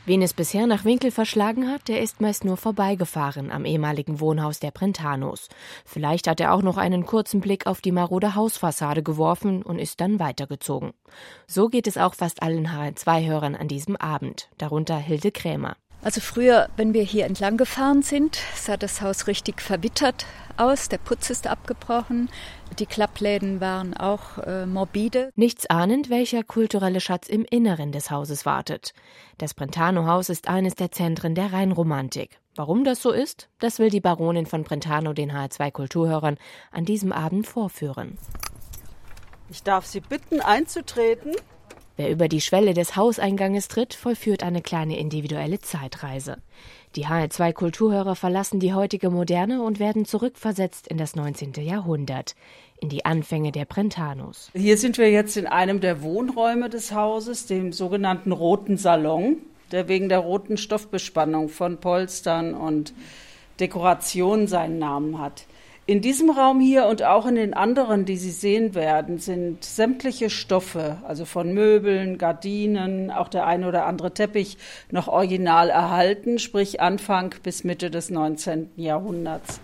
Wen es bisher nach Winkel verschlagen hat, der ist meist nur vorbeigefahren am ehemaligen Wohnhaus der Brentanos. Vielleicht hat er auch noch einen kurzen Blick auf die marode Hausfassade geworfen und ist dann weitergezogen. So geht es auch fast allen HR2-Hörern an diesem Abend, darunter Hilde Krämer. Also früher, wenn wir hier entlang gefahren sind, sah das Haus richtig verwittert aus. Der Putz ist abgebrochen. Die Klappläden waren auch morbide. Nichts ahnend, welcher kulturelle Schatz im Inneren des Hauses wartet. Das Brentano-Haus ist eines der Zentren der Rheinromantik. Warum das so ist, das will die Baronin von Brentano den HR2-Kulturhörern an diesem Abend vorführen. Ich darf Sie bitten, einzutreten. Wer über die Schwelle des Hauseinganges tritt, vollführt eine kleine individuelle Zeitreise. Die HR2-Kulturhörer verlassen die heutige Moderne und werden zurückversetzt in das 19. Jahrhundert, in die Anfänge der Brentanos. Hier sind wir jetzt in einem der Wohnräume des Hauses, dem sogenannten Roten Salon, der wegen der roten Stoffbespannung von Polstern und Dekorationen seinen Namen hat. In diesem Raum hier und auch in den anderen, die Sie sehen werden, sind sämtliche Stoffe, also von Möbeln, Gardinen, auch der eine oder andere Teppich, noch original erhalten, sprich Anfang bis Mitte des 19. Jahrhunderts.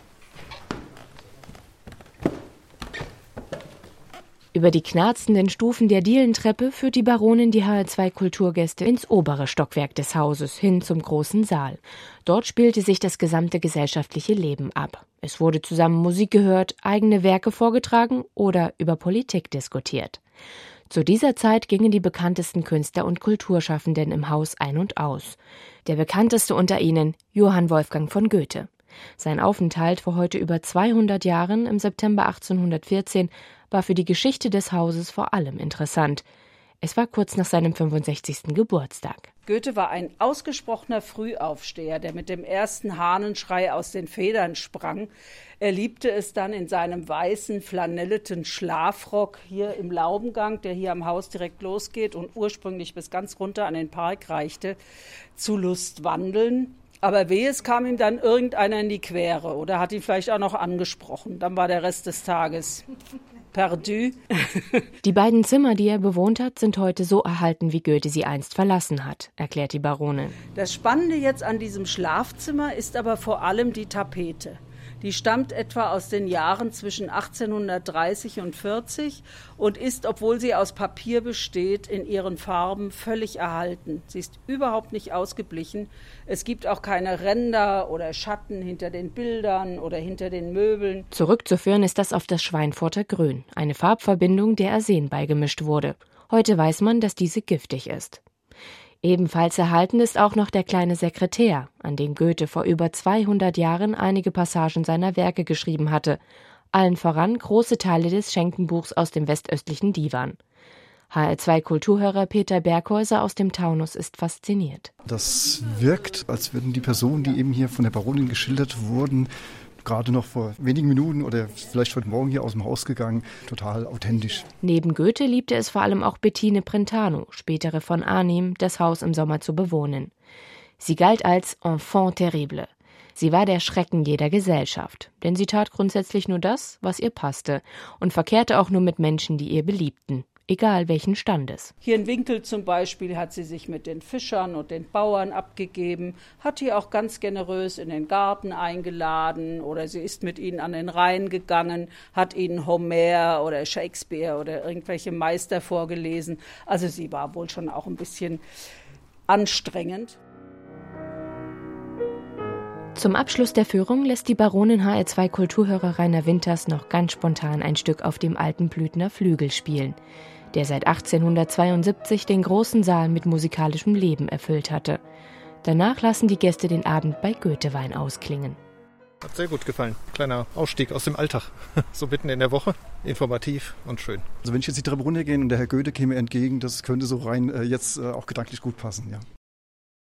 Über die knarzenden Stufen der Dielentreppe führt die Baronin die HR2-Kulturgäste ins obere Stockwerk des Hauses hin zum großen Saal. Dort spielte sich das gesamte gesellschaftliche Leben ab. Es wurde zusammen Musik gehört, eigene Werke vorgetragen oder über Politik diskutiert. Zu dieser Zeit gingen die bekanntesten Künstler und Kulturschaffenden im Haus ein und aus. Der bekannteste unter ihnen Johann Wolfgang von Goethe. Sein Aufenthalt vor heute über 200 Jahren im September 1814 war für die Geschichte des Hauses vor allem interessant. Es war kurz nach seinem 65. Geburtstag. Goethe war ein ausgesprochener Frühaufsteher, der mit dem ersten Hahnenschrei aus den Federn sprang. Er liebte es dann in seinem weißen, flanelleten Schlafrock hier im Laubengang, der hier am Haus direkt losgeht und ursprünglich bis ganz runter an den Park reichte, zu Lustwandeln. Aber wehe, es kam ihm dann irgendeiner in die Quere oder hat ihn vielleicht auch noch angesprochen. Dann war der Rest des Tages perdu. Die beiden Zimmer, die er bewohnt hat, sind heute so erhalten, wie Goethe sie einst verlassen hat, erklärt die Baronin. Das Spannende jetzt an diesem Schlafzimmer ist aber vor allem die Tapete. Die stammt etwa aus den Jahren zwischen 1830 und 40 und ist, obwohl sie aus Papier besteht, in ihren Farben völlig erhalten. Sie ist überhaupt nicht ausgeblichen. Es gibt auch keine Ränder oder Schatten hinter den Bildern oder hinter den Möbeln. Zurückzuführen ist das auf das Schweinfurter Grün, eine Farbverbindung, der Arsen beigemischt wurde. Heute weiß man, dass diese giftig ist. Ebenfalls erhalten ist auch noch der kleine Sekretär, an den Goethe vor über 200 Jahren einige Passagen seiner Werke geschrieben hatte, allen voran große Teile des Schenkenbuchs aus dem westöstlichen Divan. HR2-Kulturhörer Peter Berghäuser aus dem Taunus ist fasziniert. Das wirkt, als würden die Personen, die eben hier von der Baronin geschildert wurden, gerade noch vor wenigen Minuten oder vielleicht heute Morgen hier aus dem Haus gegangen, total authentisch. Neben Goethe liebte es vor allem auch Bettine Brentano, spätere von Arnim, das Haus im Sommer zu bewohnen. Sie galt als Enfant terrible. Sie war der Schrecken jeder Gesellschaft, denn sie tat grundsätzlich nur das, was ihr passte und verkehrte auch nur mit Menschen, die ihr beliebten. Egal welchen Standes. Hier in Winkel zum Beispiel hat sie sich mit den Fischern und den Bauern abgegeben, hat hier auch ganz generös in den Garten eingeladen oder sie ist mit ihnen an den Rhein gegangen, hat ihnen Homer oder Shakespeare oder irgendwelche Meister vorgelesen. Also sie war wohl schon auch ein bisschen anstrengend. Zum Abschluss der Führung lässt die Baronin HR2-Kulturhörer Rainer Winters noch ganz spontan ein Stück auf dem alten Blüthner Flügel spielen, der seit 1872 den großen Saal mit musikalischem Leben erfüllt hatte. Danach lassen die Gäste den Abend bei Goethewein ausklingen. Hat sehr gut gefallen. Kleiner Ausstieg aus dem Alltag. So mitten in der Woche. Informativ und schön. Also wenn ich jetzt die Treppe runtergehe und der Herr Goethe käme entgegen, das könnte so rein jetzt auch gedanklich gut passen, ja.